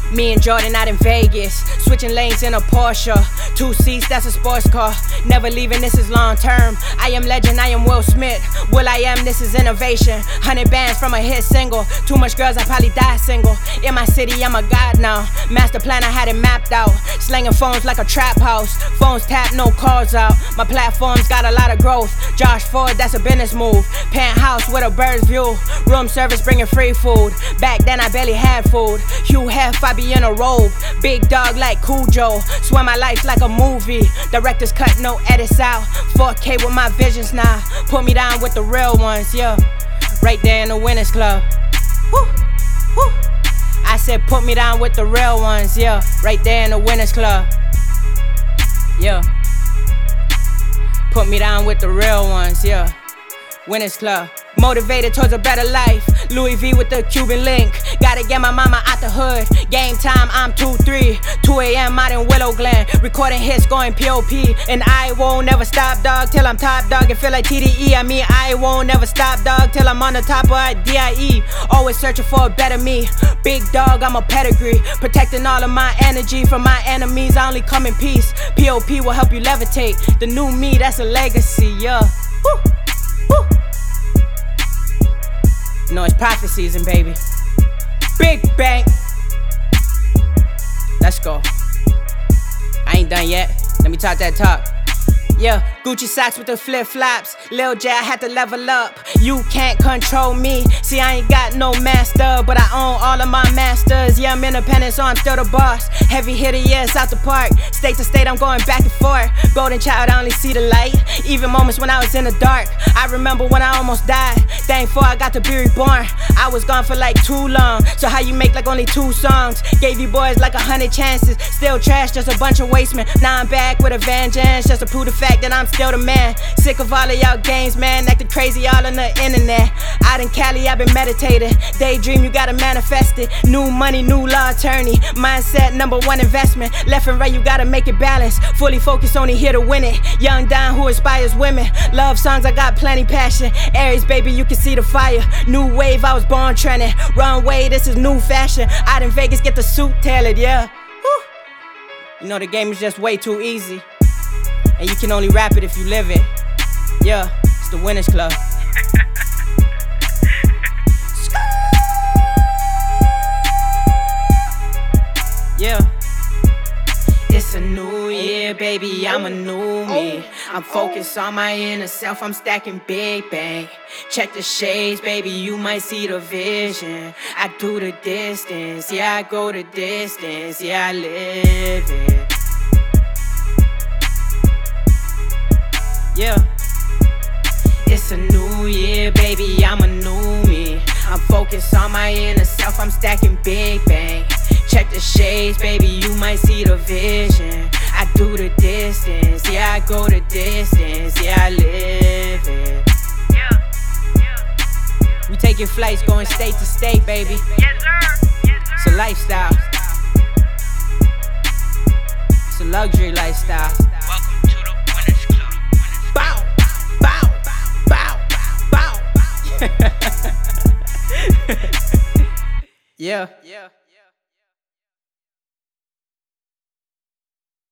Me and Jordan out in Vegas, switching lanes in a Porsche. 2 seats, that's a sports car. Never leaving, this is long term. I am legend, I am Will Smith. Will I am, this is innovation. 100 bands from a hit single. Too much girls, I probably die single. In my city, I'm a god now. Master plan, I had it mapped out. Slanging phones like a trap house. Phones tap, no calls out. My platform's got a lot of growth. Josh Ford, that's a business move. Penthouse with a bird's view. Room service bringing free food. Back then, I barely had food. Hugh Hef, I be in a robe. Big dog like Cujo. Swear my life like a movie. Director's cut, no edits out. 4K with my visions now. Put me down with the real ones, yeah. Right there in the Winners Club. Woo, woo. I said put me down with the real ones, yeah. Right there in the Winners Club. Yeah. Put me down with the real ones, yeah. Winners Club. Motivated towards a better life. Louis V with the Cuban link. Gotta get my mama out the hood. Game time, I'm 2-3. 2 a.m. out in Willow Glen. Recording hits, going POP. And I won't never stop, dog, till I'm top dog. And feel like TDE. I mean, I won't never stop, dog, till I'm on the top of DIE. Always searching for a better me. Big dog, I'm a pedigree. Protecting all of my energy from my enemies. I only come in peace. POP will help you levitate. The new me, that's a legacy, yeah. Woo, woo. You know it's prophet season, baby. Big bang. Let's go. I ain't done yet. Let me talk that talk. Yeah, Gucci socks with the flip-flops. Lil J, I had to level up. You can't control me. See, I ain't got no master, but I own all of my masters. Yeah, I'm independent, so I'm still the boss. Heavy hitter, yeah, it's out the park. State to state, I'm going back and forth. Golden child, I only see the light. Even moments when I was in the dark. I remember when I almost died. Thankful I got to be reborn. I was gone for like too long. So how you make like only 2 songs? Gave you boys like 100 chances. Still trash, just a bunch of waste, man. Now I'm back with a vengeance, just to prove the fact that I'm still the man. Sick of all of y'all games, man. Acting crazy all on the internet. Out in Cali, I've been meditating. Daydream, you gotta manifest it. New money, new law attorney. Mindset, #1 investment. Left and right, you gotta make it balance. Fully focused, only here to win it. Young Don who inspires women. Love songs, I got plenty passion. Aries, baby, you can see the fire. New wave, I was born trending. Runway, this is new fashion. Out in Vegas, get the suit tailored, yeah. Woo. You know the game is just way too easy. And you can only rap it if you live it. Yeah, it's the Winners Club. Yeah. It's a new year, baby, I'm a new me. I'm focused on my inner self, I'm stacking big bang. Check the shades, baby, you might see the vision. I do the distance, yeah, I go the distance, yeah, I live it. Yeah. It's a new year, baby, I'm a new me. I'm focused on my inner self, I'm stacking big bang. Check the shades, baby, you might see the vision. I do the distance, yeah, I go the distance, yeah, I live it. We taking flights, going state to state, baby. Yes, sir. Yes, sir. It's a lifestyle. It's a luxury lifestyle.